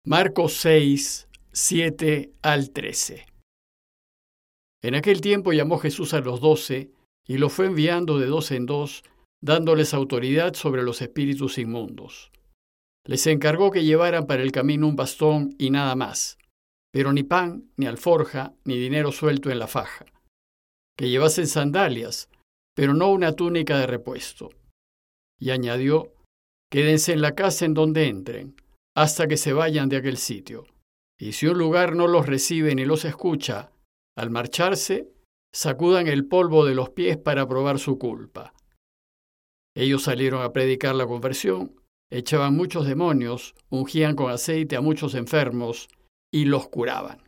Marcos 6, 7 al 13. En aquel tiempo llamó Jesús a los 12 y los fue enviando de dos en dos, dándoles autoridad sobre los espíritus inmundos. Les encargó que llevaran para el camino un bastón y nada más, pero ni pan, ni alforja, ni dinero suelto en la faja. Que llevasen sandalias, pero no una túnica de repuesto. Y añadió: quédense en la casa en donde entren, hasta que se vayan de aquel sitio. Y si un lugar no los recibe ni los escucha, al marcharse, sacudan el polvo de los pies para probar su culpa. Ellos salieron a predicar la conversión, echaban muchos demonios, ungían con aceite a muchos enfermos y los curaban.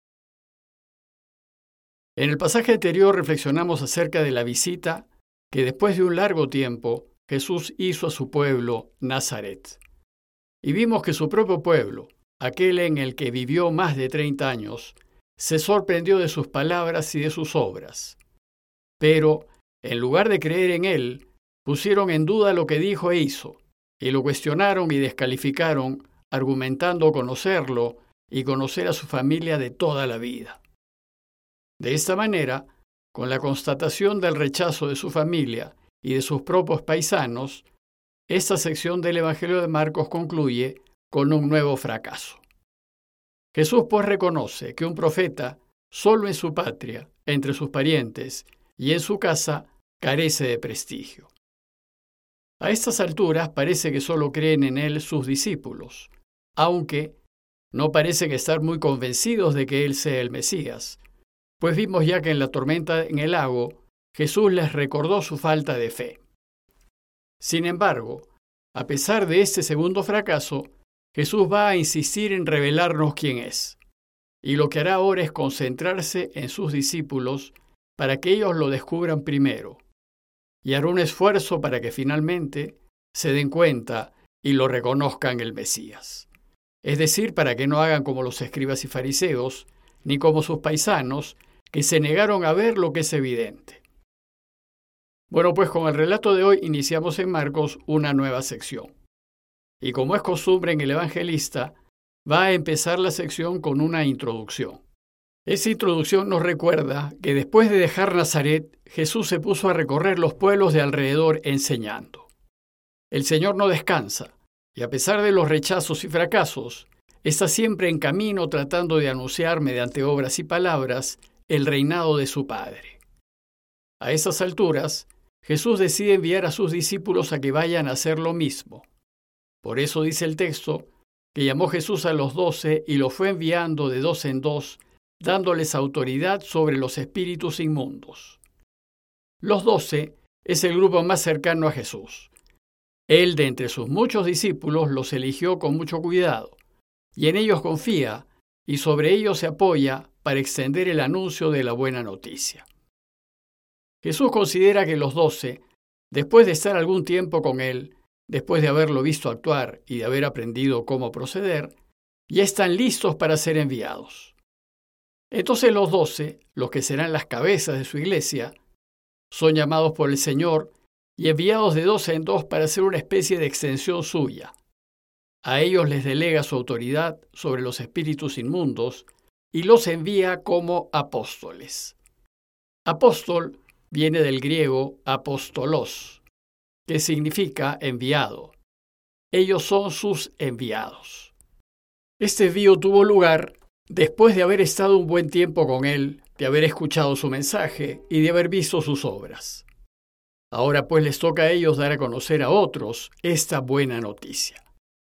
En el pasaje anterior reflexionamos acerca de la visita que después de un largo tiempo Jesús hizo a su pueblo, Nazaret. Y vimos que su propio pueblo, aquel en el que vivió más de 30 años, se sorprendió de sus palabras y de sus obras. Pero, en lugar de creer en él, pusieron en duda lo que dijo e hizo, y lo cuestionaron y descalificaron, argumentando conocerlo y conocer a su familia de toda la vida. De esta manera, con la constatación del rechazo de su familia y de sus propios paisanos, esta sección del Evangelio de Marcos concluye con un nuevo fracaso. Jesús pues reconoce que un profeta, solo en su patria, entre sus parientes y en su casa, carece de prestigio. A estas alturas parece que solo creen en él sus discípulos, aunque no parecen estar muy convencidos de que él sea el Mesías, pues vimos ya que en la tormenta en el lago, Jesús les recordó su falta de fe. Sin embargo, a pesar de este segundo fracaso, Jesús va a insistir en revelarnos quién es, y lo que hará ahora es concentrarse en sus discípulos para que ellos lo descubran primero, y hará un esfuerzo para que finalmente se den cuenta y lo reconozcan el Mesías. Es decir, para que no hagan como los escribas y fariseos, ni como sus paisanos, que se negaron a ver lo que es evidente. Bueno, pues con el relato de hoy iniciamos en Marcos una nueva sección. Y como es costumbre en el evangelista, va a empezar la sección con una introducción. Esa introducción nos recuerda que después de dejar Nazaret, Jesús se puso a recorrer los pueblos de alrededor enseñando. El Señor no descansa, y a pesar de los rechazos y fracasos, está siempre en camino tratando de anunciar mediante obras y palabras el reinado de su Padre. A esas alturas, Jesús decide enviar a sus discípulos a que vayan a hacer lo mismo. Por eso dice el texto que llamó Jesús a los 12 y los fue enviando de dos en dos, dándoles autoridad sobre los espíritus inmundos. Los 12 es el grupo más cercano a Jesús. Él, de entre sus muchos discípulos, los eligió con mucho cuidado, y en ellos confía, y sobre ellos se apoya para extender el anuncio de la buena noticia. Jesús considera que los 12, después de estar algún tiempo con él, después de haberlo visto actuar y de haber aprendido cómo proceder, ya están listos para ser enviados. Entonces los 12, los que serán las cabezas de su iglesia, son llamados por el Señor y enviados de dos en dos para ser una especie de extensión suya. A ellos les delega su autoridad sobre los espíritus inmundos y los envía como apóstoles. Apóstol viene del griego apóstolos, que significa enviado. Ellos son sus enviados. Este envío tuvo lugar después de haber estado un buen tiempo con él, de haber escuchado su mensaje y de haber visto sus obras. Ahora pues les toca a ellos dar a conocer a otros esta buena noticia.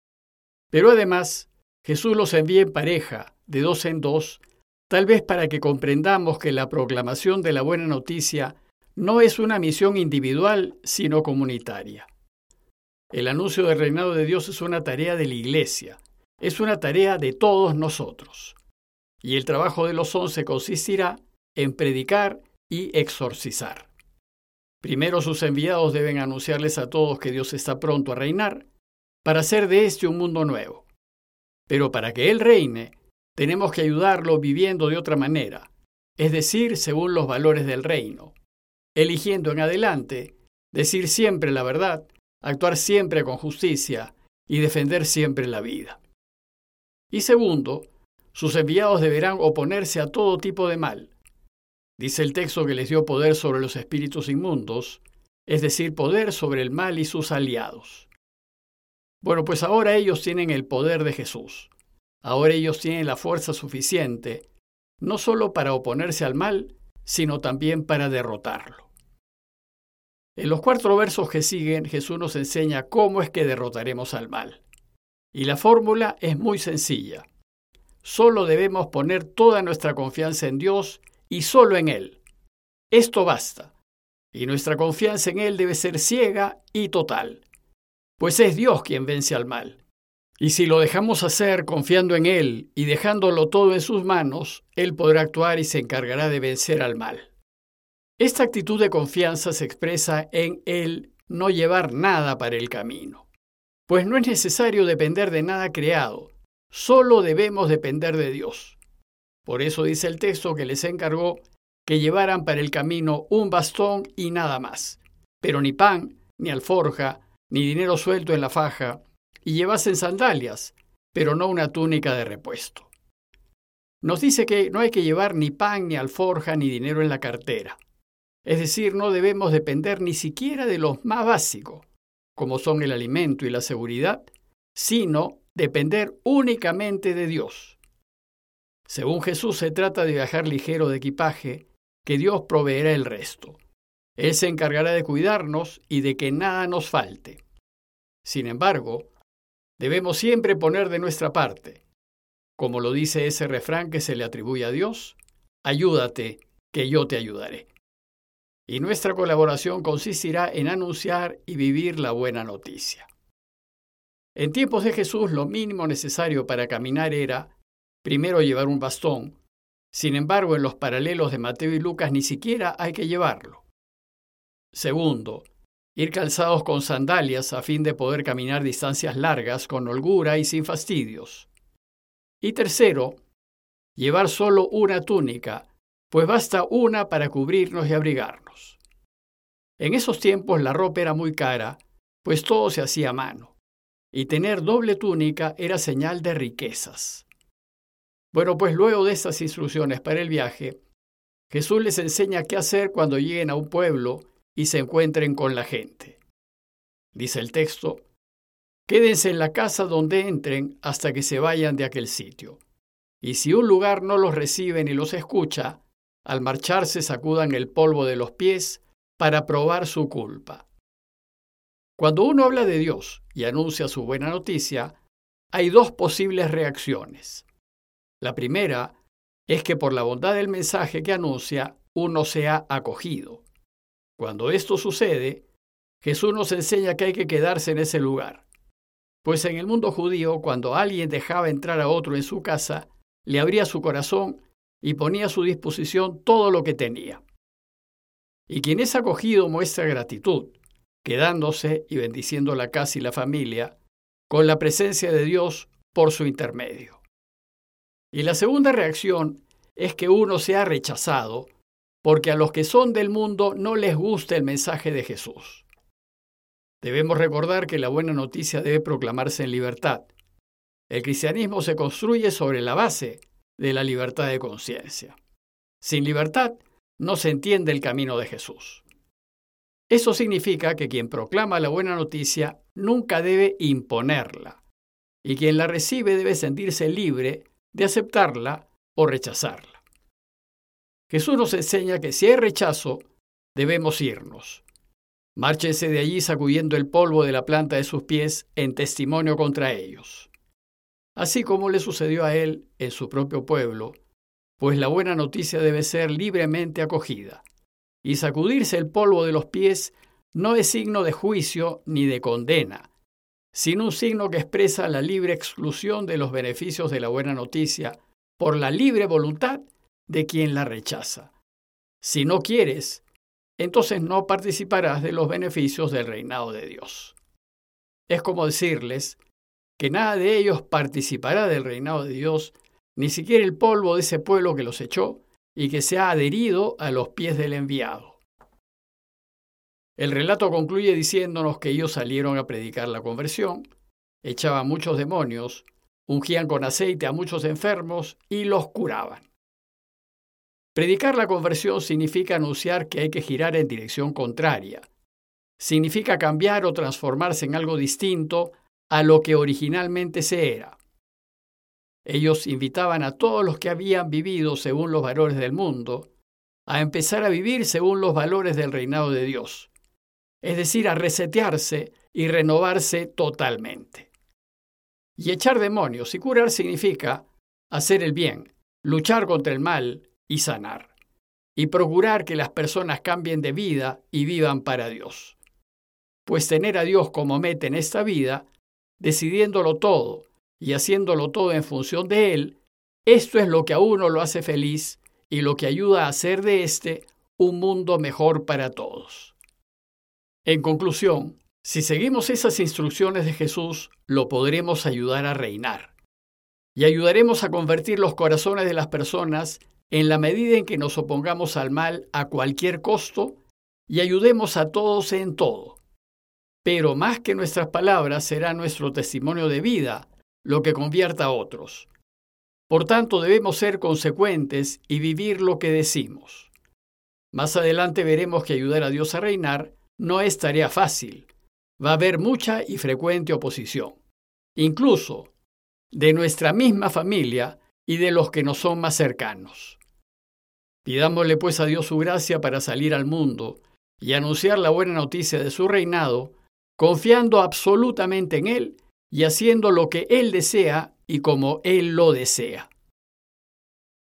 Pero además, Jesús los envía en pareja, de dos en dos, tal vez para que comprendamos que la proclamación de la buena noticia no es una misión individual, sino comunitaria. El anuncio del reinado de Dios es una tarea de la Iglesia, es una tarea de todos nosotros. Y el trabajo de los 11 consistirá en predicar y exorcizar. Primero sus enviados deben anunciarles a todos que Dios está pronto a reinar, para hacer de este un mundo nuevo. Pero para que Él reine, tenemos que ayudarlo viviendo de otra manera, es decir, según los valores del reino, eligiendo en adelante decir siempre la verdad, actuar siempre con justicia y defender siempre la vida. Y segundo, sus enviados deberán oponerse a todo tipo de mal. Dice el texto que les dio poder sobre los espíritus inmundos, es decir, poder sobre el mal y sus aliados. Bueno, pues ahora ellos tienen el poder de Jesús. Ahora ellos tienen la fuerza suficiente, no solo para oponerse al mal, sino también para derrotarlo. En los 4 versos que siguen, Jesús nos enseña cómo es que derrotaremos al mal. Y la fórmula es muy sencilla. Solo debemos poner toda nuestra confianza en Dios y solo en Él. Esto basta. Y nuestra confianza en Él debe ser ciega y total, pues es Dios quien vence al mal. Y si lo dejamos hacer confiando en Él y dejándolo todo en sus manos, Él podrá actuar y se encargará de vencer al mal. Esta actitud de confianza se expresa en el no llevar nada para el camino, pues no es necesario depender de nada creado, solo debemos depender de Dios. Por eso dice el texto que les encargó que llevaran para el camino un bastón y nada más, pero ni pan, ni alforja, ni dinero suelto en la faja, y llevasen sandalias, pero no una túnica de repuesto. Nos dice que no hay que llevar ni pan, ni alforja, ni dinero en la cartera. Es decir, no debemos depender ni siquiera de lo más básico, como son el alimento y la seguridad, sino depender únicamente de Dios. Según Jesús, se trata de viajar ligero de equipaje, que Dios proveerá el resto. Él se encargará de cuidarnos y de que nada nos falte. Sin embargo, debemos siempre poner de nuestra parte. Como lo dice ese refrán que se le atribuye a Dios, ayúdate, que yo te ayudaré. Y nuestra colaboración consistirá en anunciar y vivir la buena noticia. En tiempos de Jesús, lo mínimo necesario para caminar era, primero, llevar un bastón. Sin embargo, en los paralelos de Mateo y Lucas ni siquiera hay que llevarlo. Segundo, ir calzados con sandalias a fin de poder caminar distancias largas con holgura y sin fastidios. Y tercero, llevar solo una túnica, pues basta una para cubrirnos y abrigarnos. En esos tiempos la ropa era muy cara, pues todo se hacía a mano, y tener doble túnica era señal de riquezas. Bueno, pues luego de estas instrucciones para el viaje, Jesús les enseña qué hacer cuando lleguen a un pueblo y se encuentren con la gente. Dice el texto, quédense en la casa donde entren hasta que se vayan de aquel sitio. Y si un lugar no los recibe ni los escucha, al marcharse sacudan el polvo de los pies para probar su culpa. Cuando uno habla de Dios y anuncia su buena noticia, hay 2 posibles reacciones. La primera es que por la bondad del mensaje que anuncia, uno sea acogido. Cuando esto sucede, Jesús nos enseña que hay que quedarse en ese lugar. Pues en el mundo judío, cuando alguien dejaba entrar a otro en su casa, le abría su corazón y ponía a su disposición todo lo que tenía. Y quien es acogido muestra gratitud, quedándose y bendiciendo la casa y la familia, con la presencia de Dios por su intermedio. Y la segunda reacción es que uno sea rechazado, porque a los que son del mundo no les gusta el mensaje de Jesús. Debemos recordar que la buena noticia debe proclamarse en libertad. El cristianismo se construye sobre la base de la libertad de conciencia. Sin libertad no se entiende el camino de Jesús. Eso significa que quien proclama la buena noticia nunca debe imponerla, y quien la recibe debe sentirse libre de aceptarla o rechazarla. Jesús nos enseña que si hay rechazo, debemos irnos. Márchense de allí sacudiendo el polvo de la planta de sus pies en testimonio contra ellos. Así como le sucedió a él en su propio pueblo, pues la buena noticia debe ser libremente acogida. Y sacudirse el polvo de los pies no es signo de juicio ni de condena, sino un signo que expresa la libre exclusión de los beneficios de la buena noticia por la libre voluntad de quien la rechaza. Si no quieres, entonces no participarás de los beneficios del reinado de Dios. Es como decirles que nada de ellos participará del reinado de Dios, ni siquiera el polvo de ese pueblo que los echó y que se ha adherido a los pies del enviado. El relato concluye diciéndonos que ellos salieron a predicar la conversión, echaban muchos demonios, ungían con aceite a muchos enfermos y los curaban. Predicar la conversión significa anunciar que hay que girar en dirección contraria. Significa cambiar o transformarse en algo distinto a lo que originalmente se era. Ellos invitaban a todos los que habían vivido según los valores del mundo a empezar a vivir según los valores del reinado de Dios, es decir, a resetearse y renovarse totalmente. Y echar demonios y curar significa hacer el bien, luchar contra el mal y sanar, y procurar que las personas cambien de vida y vivan para Dios. Pues tener a Dios como meta en esta vida, decidiéndolo todo y haciéndolo todo en función de Él, esto es lo que a uno lo hace feliz y lo que ayuda a hacer de este un mundo mejor para todos. En conclusión, si seguimos esas instrucciones de Jesús, lo podremos ayudar a reinar. Y ayudaremos a convertir los corazones de las personas en la medida en que nos opongamos al mal a cualquier costo y ayudemos a todos en todo. Pero más que nuestras palabras será nuestro testimonio de vida lo que convierta a otros. Por tanto, debemos ser consecuentes y vivir lo que decimos. Más adelante veremos que ayudar a Dios a reinar no es tarea fácil. Va a haber mucha y frecuente oposición, incluso de nuestra misma familia y de los que nos son más cercanos. Pidámosle pues a Dios su gracia para salir al mundo y anunciar la buena noticia de su reinado, confiando absolutamente en Él y haciendo lo que Él desea y como Él lo desea.